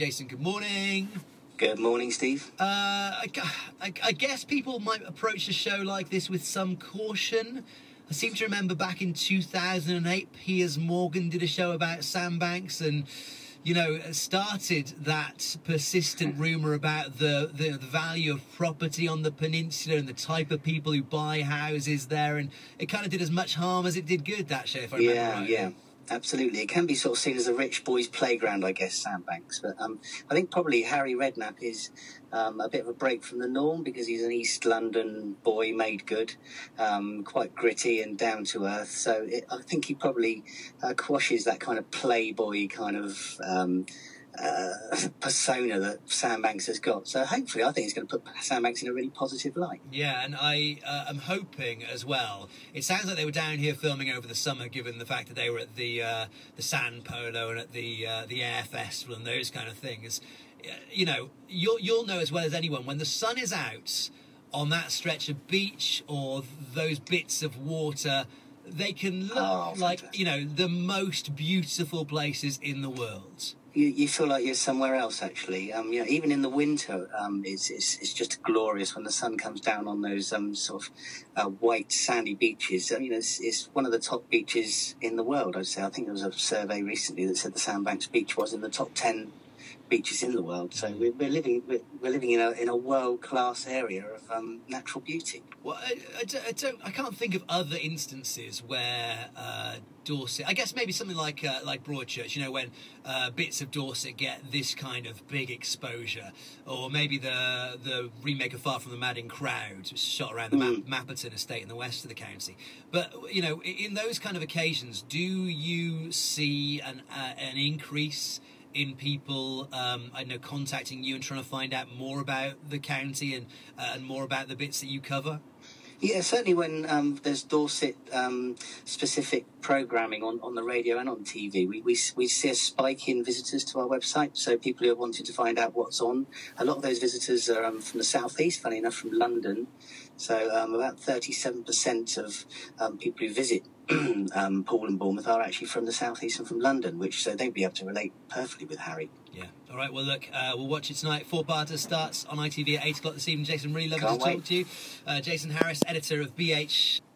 Jason, good morning. Good morning, Steve. I guess people might approach a show like this with some caution. I seem to remember back in 2008, Piers Morgan did a show about sandbanks and, you know, started that persistent rumour about the value of property on the peninsula and the type of people who buy houses there. And it kind of did as much harm as it did good, that show, if I remember rightly. Yeah. Absolutely. It can be sort of seen as a rich boy's playground, I guess, sandbanks. But I think probably Harry Redknapp is a bit of a break from the norm because he's an East London boy made good, quite gritty and down to earth. So I think he probably quashes that kind of playboy kind of persona that Sandbanks has got. So hopefully I think it's going to put Sandbanks in a really positive light. Yeah, and I am hoping as well. It sounds like they were down here filming over the summer, given the fact that they were at the Sand Polo and at the Air Festival and those kind of things. You know, you'll know as well as anyone, when the sun is out on that stretch of beach or those bits of water, they can look like, you know, the most beautiful places in the world. You feel like you're somewhere else, actually. You know, even in the winter, it's just glorious when the sun comes down on those sort of white sandy beaches. You know, it's one of the top beaches in the world, I'd say. I think there was a survey recently that said the Sandbanks beach was in the top 10 beaches in the world. So we're living in a world-class area of natural beauty. Well, I can't think of other instances where Dorset, I guess maybe something like Broadchurch, you know, when bits of Dorset get this kind of big exposure, or maybe the remake of Far From the Madding Crowd, shot around the Mapperton estate in the west of the county. But, you know, in those kind of occasions, do you see an increase in people, I know, contacting you and trying to find out more about the county and more about the bits that you cover? Yeah, certainly when there's Dorset specific programming on the radio and on TV, we see a spike in visitors to our website. So people who are wanting to find out what's on, a lot of those visitors are from the southeast, funny enough, from London. So about 37% of people who visit Poole and Bournemouth are actually from the southeast and from London, which so they'd be able to relate perfectly with Harry. Yeah. All right. Well, look, we'll watch it tonight. 4-parter starts on ITV at 8 o'clock this evening. Jason, really lovely to talk to you. Jason Harris, editor of BH.